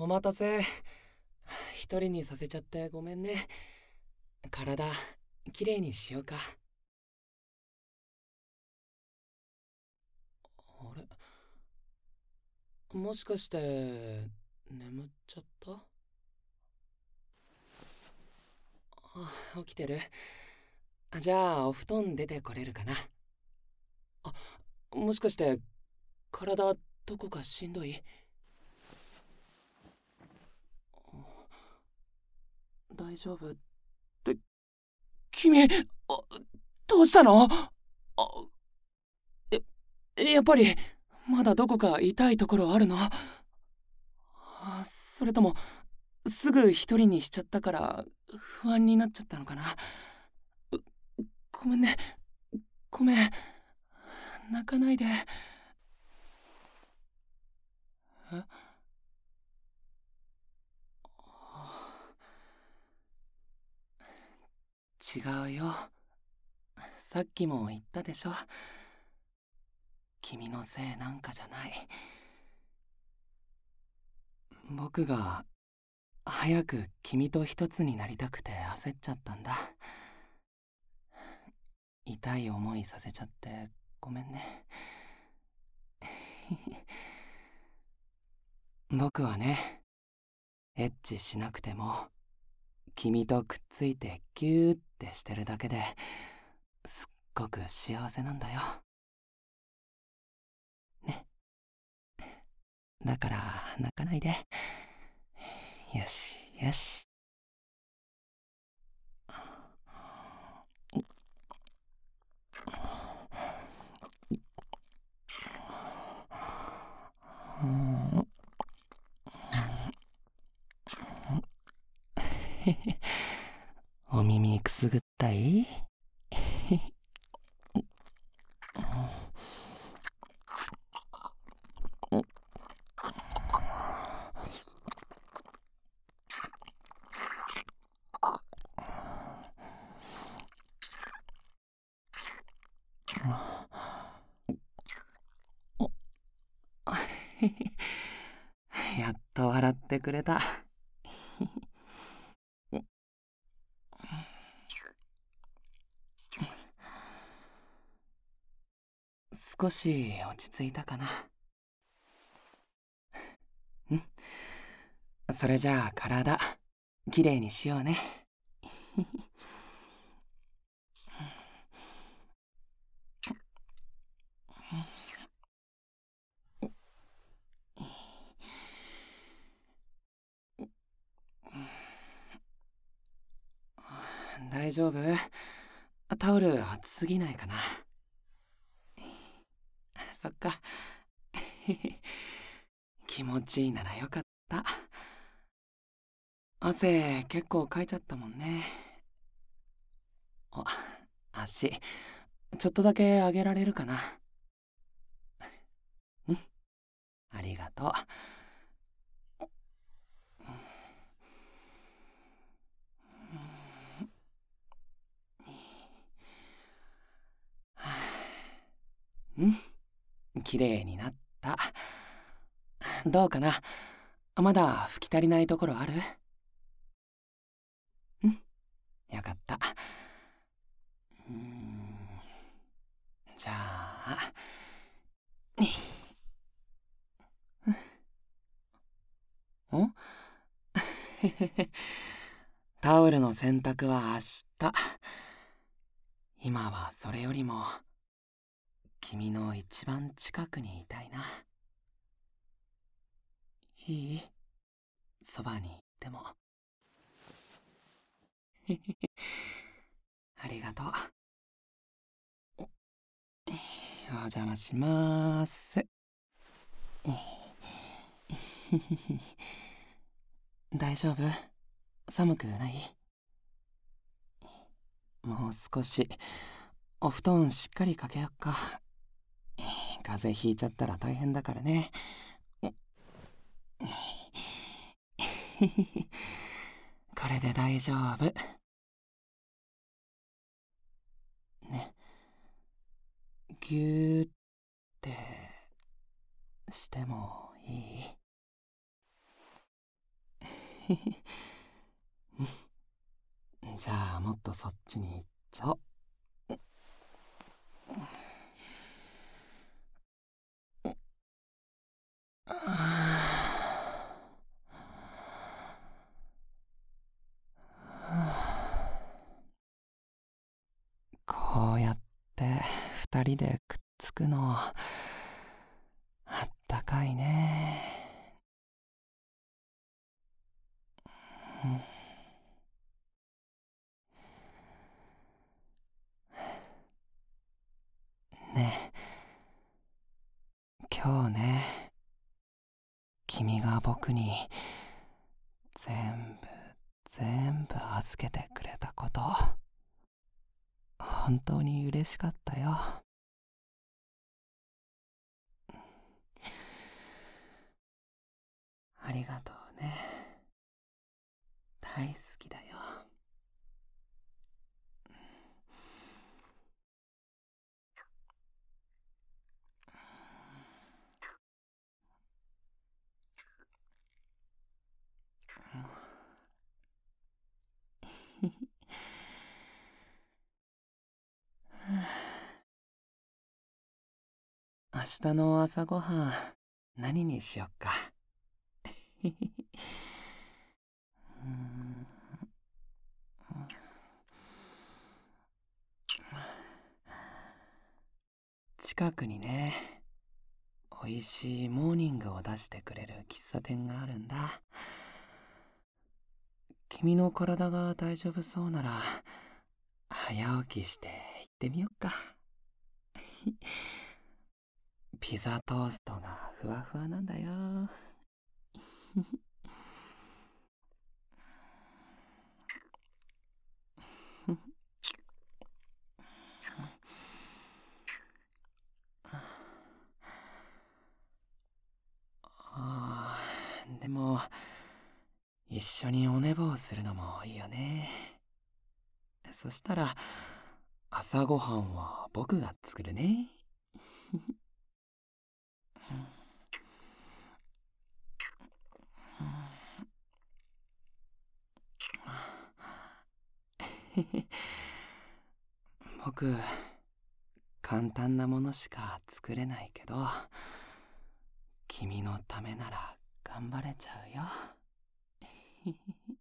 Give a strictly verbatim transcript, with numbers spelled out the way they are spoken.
お待たせ。一人にさせちゃってごめんね。体、きれいにしようか。あれ、もしかして、眠っちゃった？あ、起きてる？あ、じゃあ、お布団出てこれるかな。あ、もしかして、体、どこかしんどい？大丈夫って、君、あ、どうしたの？あ、え、やっぱり、まだどこか痛いところあるの？あ、それとも、すぐ一人にしちゃったから不安になっちゃったのかな。うごめんね。ごめん。泣かないで。え、違うよ。さっきも言ったでしょ。君のせいなんかじゃない。僕が早く君と一つになりたくて焦っちゃったんだ。痛い思いさせちゃってごめんね。僕はね、エッチしなくても君とくっついてギューってしてるだけですっごく幸せなんだよ。ね。だから泣かないで。よしよし。うん。お耳くすぐったい？やっと笑ってくれた。少し落ち着いたかな。ん、それじゃあ体きれいにしようね。大丈夫？タオル熱すぎないかな。そっか。気持ちいいならよかった。汗結構かいちゃったもんね。あ、足ちょっとだけ上げられるかな。うん、ありがとう。うん、きれいになった。どうかな？まだ拭き足りないところある？うん、よかった。うーん、じゃあ、んタオルの洗濯は明日。今はそれよりも君の一番近くにいたいな。いい？そばに行っても。ありがとう。お邪魔しまーす。大丈夫？寒くない？もう少しお布団しっかりかけよっか。風邪ひいちゃったら大変だからね。これで大丈夫。ね。ぎゅーってしてもいい？ じゃあもっとそっちに行っちゃおう。こうやって二人でくっつくのあったかいね。ねえ、今日ね、君が僕に全部全部預けてくれたこと、本当に嬉しかったよ。ありがとうね。大好きだよ。明日の朝ごはん何にしよっか。うん近くにね、おいしいモーニングを出してくれる喫茶店があるんだ。君の体が大丈夫そうなら早起きして行ってみよっか。ピザトーストがふわふわなんだよ。あーでも一緒にお寝坊するのもいいよね。そしたら朝ごはんは僕が作るね。僕簡単なものしか作れないけど、君のためなら頑張れちゃうよ。